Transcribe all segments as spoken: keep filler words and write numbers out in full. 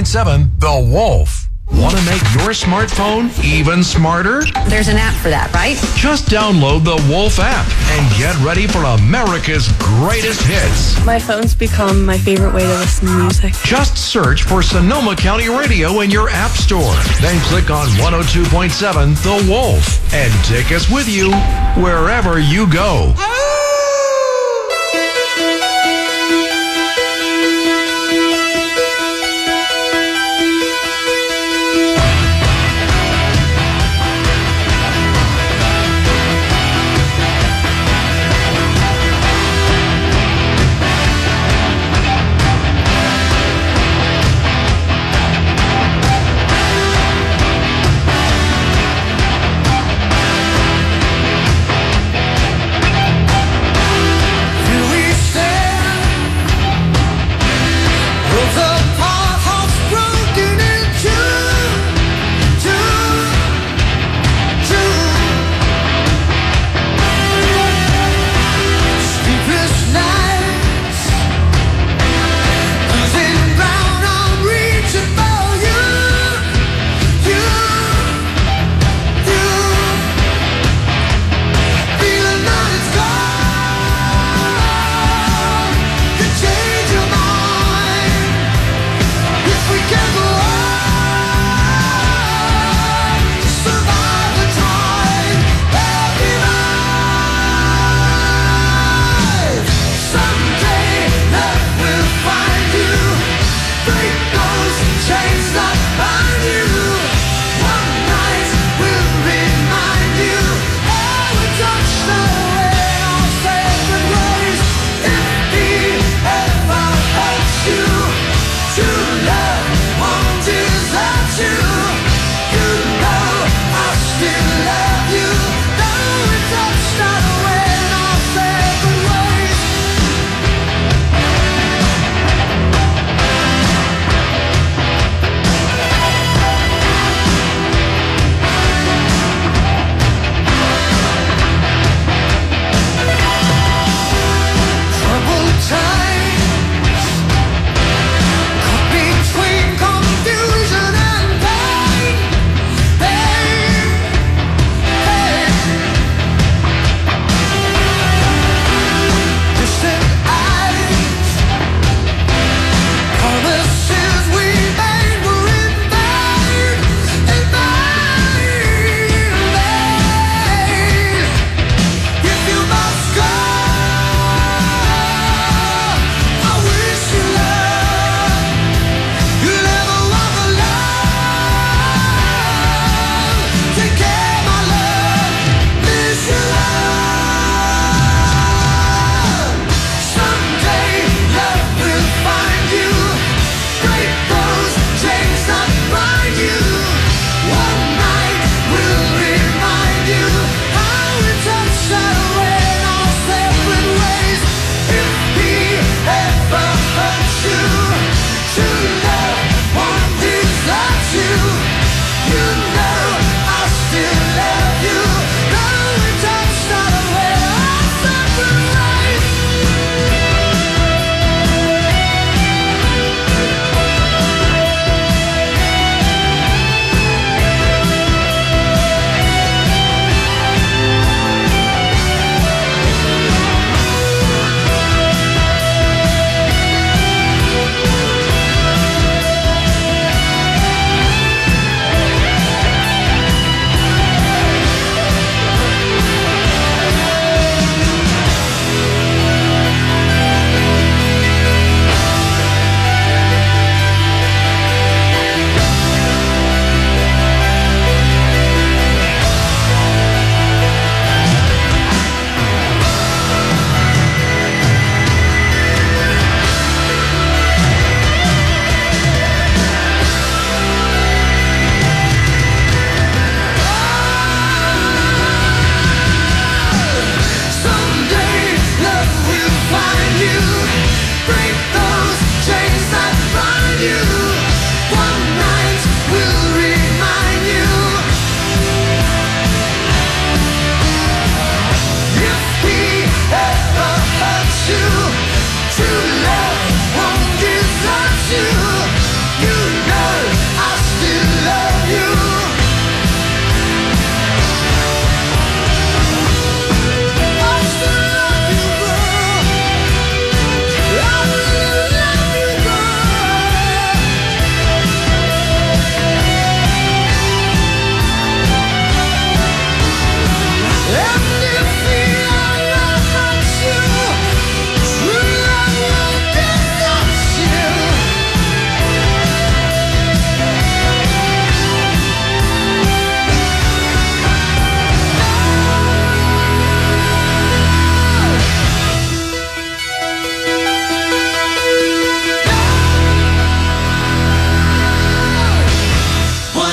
point seven The Wolf. Want to make your smartphone even smarter? There's an app for that, right? Just download the Wolf app and get ready for America's greatest hits. My phone's become my favorite way to listen to music. Just search for Sonoma County Radio in your app store. Then click on one oh two point seven The Wolf and take us with you wherever you go.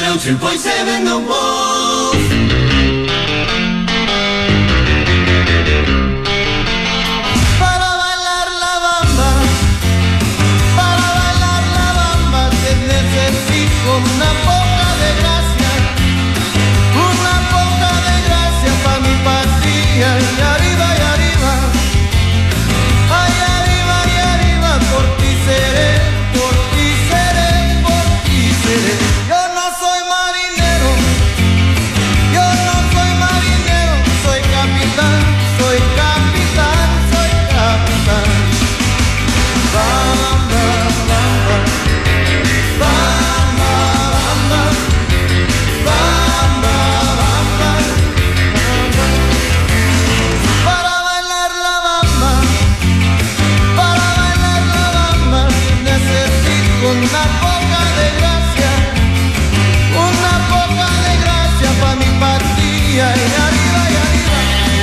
oh two point seven The Wolf. Para bailar la bamba, para bailar la bamba, te necesito una poca de gracia, una poca de gracia pa' mi patria. Y arriba y arriba, ay arriba y arriba, por ti seré, por ti seré, por ti seré. Yo no soy marinero, yo no soy marinero, soy capitán, soy capitán, soy capitán. Bamba, bamba, bamba, bamba, bamba, bamba, para bailar la bamba, para bailar la bamba, necesito una poca de gracia, una poca de gracia pa' mi patria. Y arriba y arriba,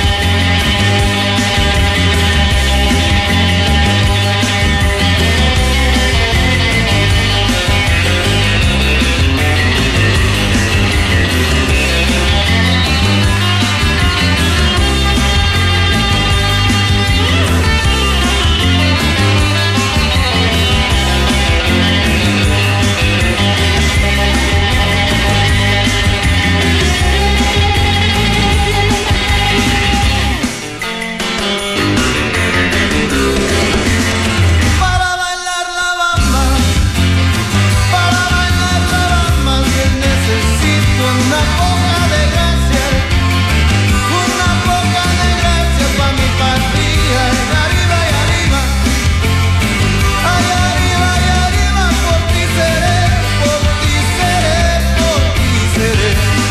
para bailar la bamba, para bailar la bamba, que necesito una poca de gracia, una poca de gracia pa' mi patria. Y arriba y arriba, ay arriba y arriba, por ti seré, por ti seré, por ti seré.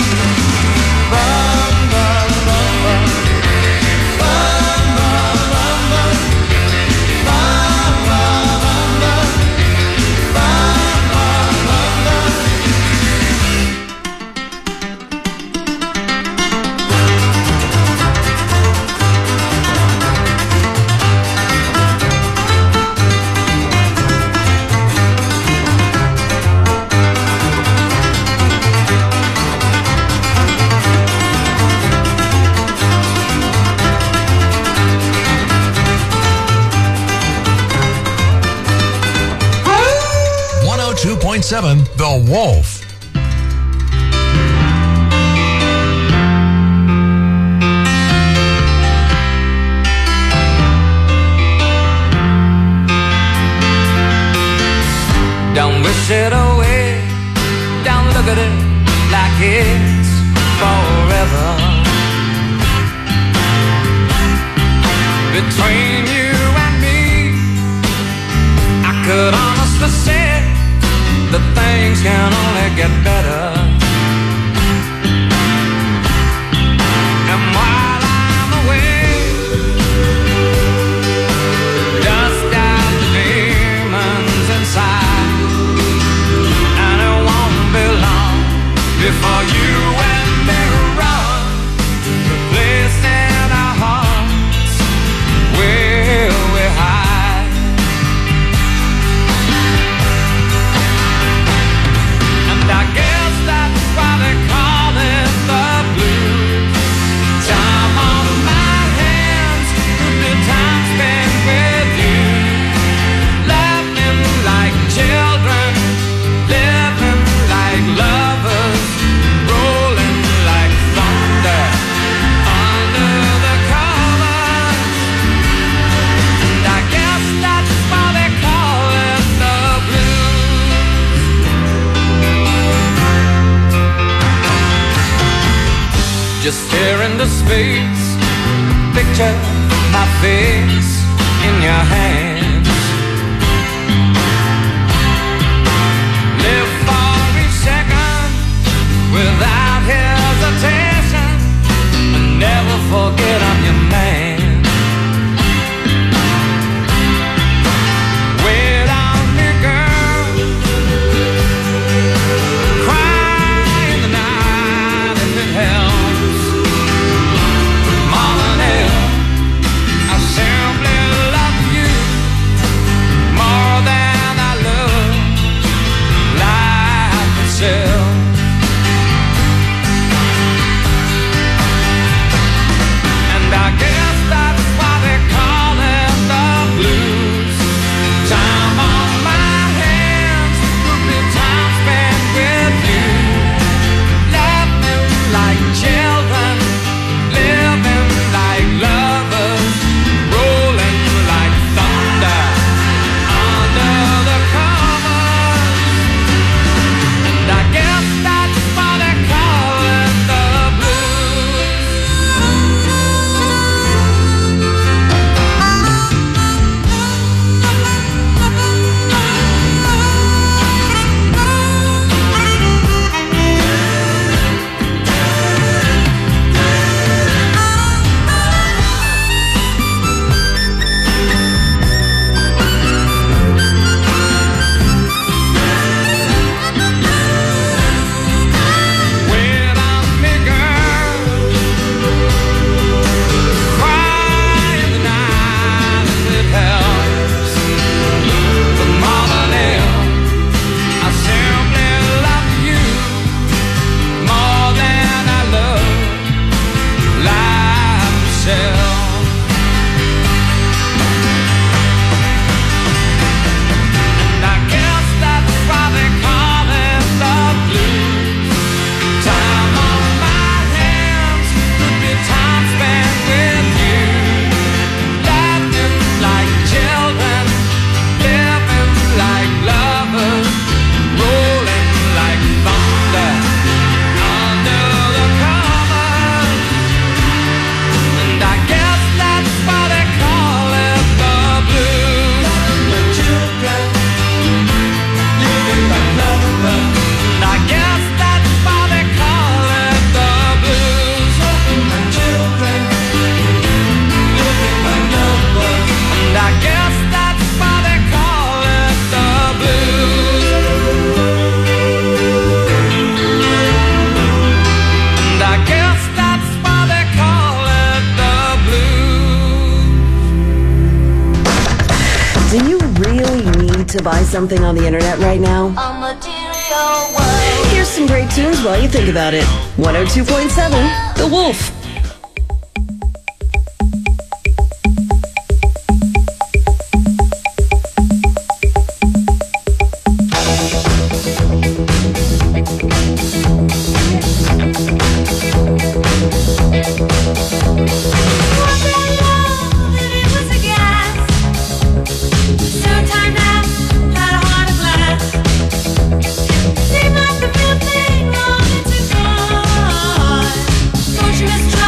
Bamba, bamba, bamba, bamba, bamba, bamba, bamba, bamba. one oh two point seven The Wolf. Don't wish it away, don't look at it like it's forever. Between you and me, I could honestly say that things can only get better. And while I'm away, dust out the demons inside, and it won't be long before you and me run the place in our hearts where we hide. And I guess that's why they call it the blues. Time on my hands, good time spent with you, laughing like children, living like lovers, rolling like thunder under the covers. And I guess that's why they call it the blues. Just stare into space, picture my face in your hands. Live for each second without hesitation, and never forget I'm your man. Wait on me, girl, cry in the night if it helps. More than ever, I simply love you. to buy something on the internet right now? A material world. Here's some great tunes while you think about it. one oh two point seven, The Wolf. Seemed like the real thing, only to God. Don't you mistrust?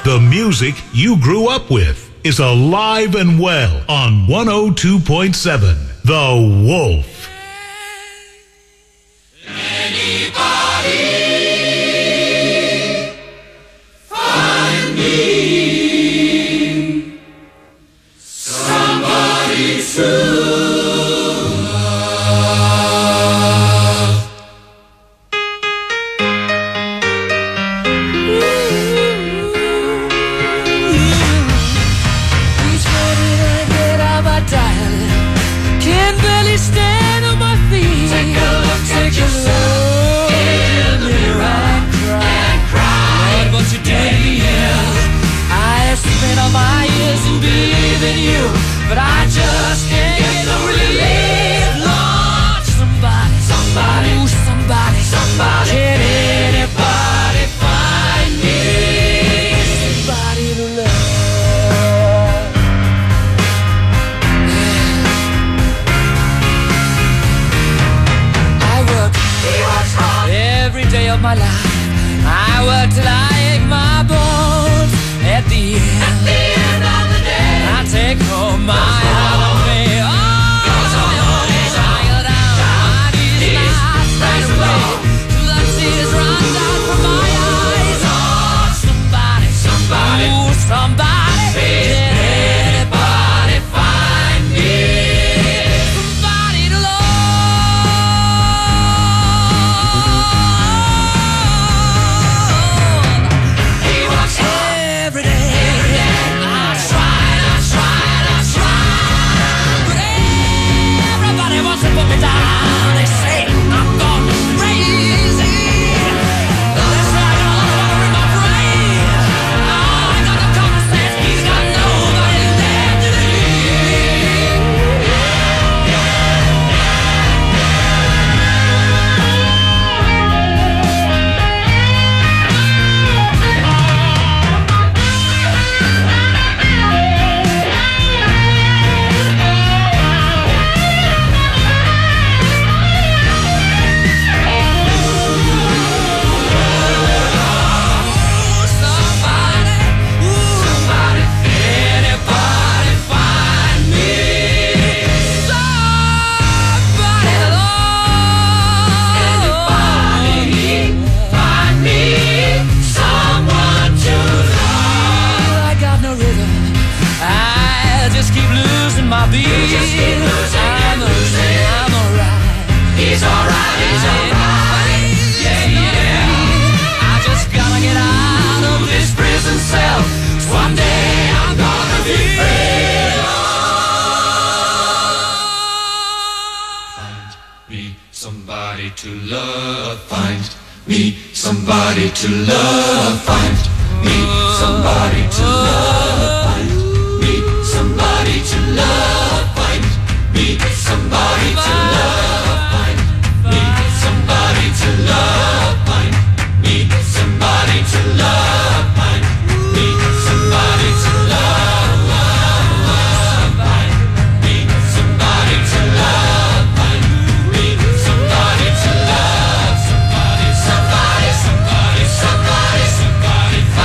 The music you grew up with is alive and well on one oh two point seven The Wolf. But I just can't get no relief. Lord, somebody, somebody, ooh, somebody, somebody, can anybody find me somebody to love? Yeah. I work, he works hard every day of my life. I work till I ache my bones. At the end, at the end of the day, I take home my holiday. Oh, I go down my knees right away till the tears run down from my eyes. Oh, somebody, somebody, ooh, somebody, can anybody find me somebody to love? He works every day. Put me down, they say I'm gone crazy. That's why I don't want in my brain. Oh, I got no common sense, he's got nobody left to my beat. Just keep losing, I'm losing, I'm alright. He's alright, he's alright. Yeah, yeah. I just gotta get out of this prison cell. One day I'm gonna be free. Find me somebody to love. Find me somebody to love. Find me somebody to love. Find me somebody to love. Find me somebody to love. Find me somebody to love. Find me somebody to love. Find me somebody to love. Find me somebody to love. Find me somebody to love. Somebody, somebody, somebody, somebody, somebody.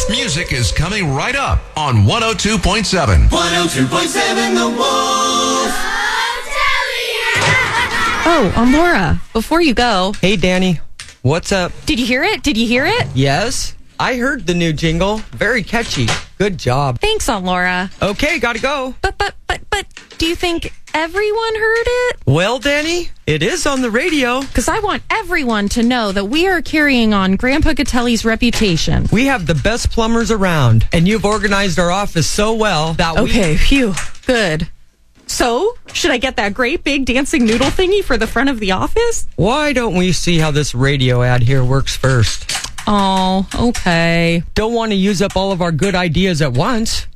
best music is coming right up on one oh two point seven. one oh two point seven The Wolf. Oh, um, Laura, before you go. Hey, Danny. What's up? Did you hear it? Did you hear it? Yes. I heard the new jingle. Very catchy. Good job. Thanks, Aunt Laura. Okay, gotta go. But, but, but, but, do you think everyone heard it? Well, Danny, it is on the radio. Because I want everyone to know that we are carrying on Grandpa Gatelli's reputation. We have the best plumbers around, and you've organized our office so well that we... Okay, phew. Good. So, should I get that great big dancing noodle thingy for the front of the office? Why don't we see how this radio ad here works first? Oh, okay. Don't want to use up all of our good ideas at once.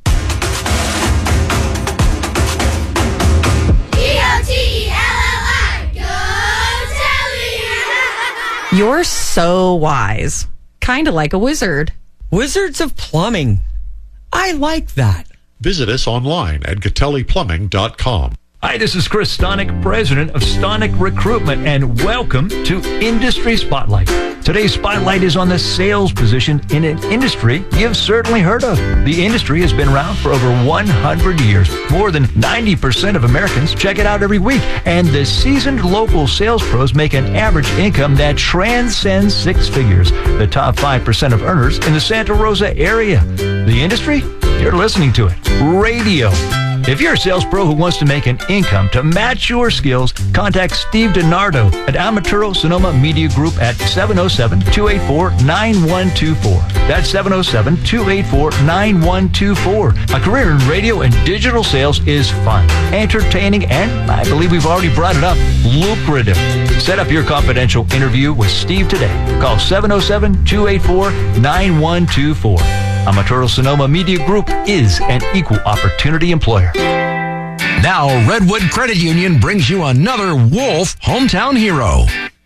You're so wise. Kind of like a wizard. Wizards of Plumbing. I like that. Visit us online at gatelli plumbing dot com. Hi, this is Chris Stonick, president of Stonick Recruitment, and welcome to Industry Spotlight. Today's spotlight is on the sales position in an industry you've certainly heard of. The industry has been around for over one hundred years. More than ninety percent of Americans check it out every week, and the seasoned local sales pros make an average income that transcends six figures. The top five percent of earners in the Santa Rosa area. The industry? You're listening to it. Radio. If you're a sales pro who wants to make an income to match your skills, contact Steve DiNardo at Amaturo Sonoma Media Group at seven oh seven, two eight four, nine one two four. That's seven oh seven, two eight four, nine one two four. A career in radio and digital sales is fun, entertaining, and I believe we've already brought it up, lucrative. Set up your confidential interview with Steve today. Call seven oh seven, two eight four, nine one two four. Amaturo Sonoma Media Group is an equal opportunity employer. Now, Redwood Credit Union brings you another Wolf Hometown Hero.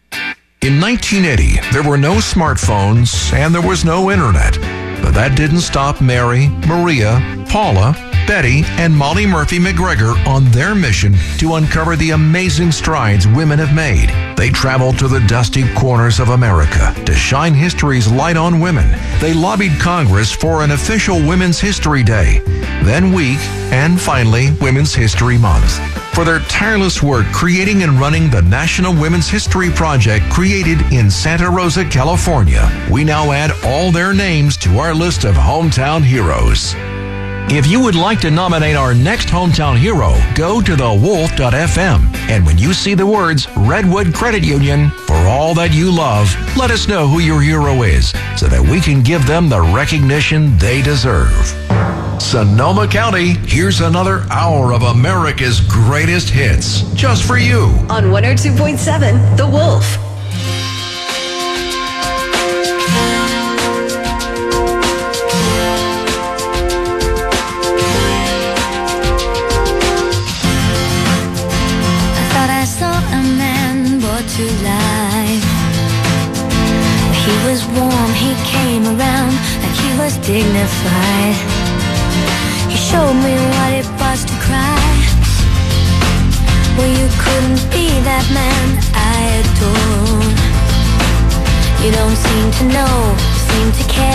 In nineteen eighty, there were no smartphones and there was no internet. But that didn't stop Mary, Maria, Paula, Betty, and Molly Murphy McGregor on their mission to uncover the amazing strides women have made. They traveled to the dusty corners of America to shine history's light on women. They lobbied Congress for an official Women's History Day, then week, and finally Women's History Month. For their tireless work creating and running the National Women's History Project created in Santa Rosa, California, we now add all their names to our list of hometown heroes. If you would like to nominate our next hometown hero, go to the wolf dot f m, and when you see the words Redwood Credit Union, for all that you love, let us know who your hero is so that we can give them the recognition they deserve. Sonoma County, here's another hour of America's greatest hits, just for you. On one oh two point seven, The Wolf. To life. He was warm, he came around like he was dignified. He showed me what it was to cry. Well, you couldn't be that man I adored. You don't seem to know, seem to care.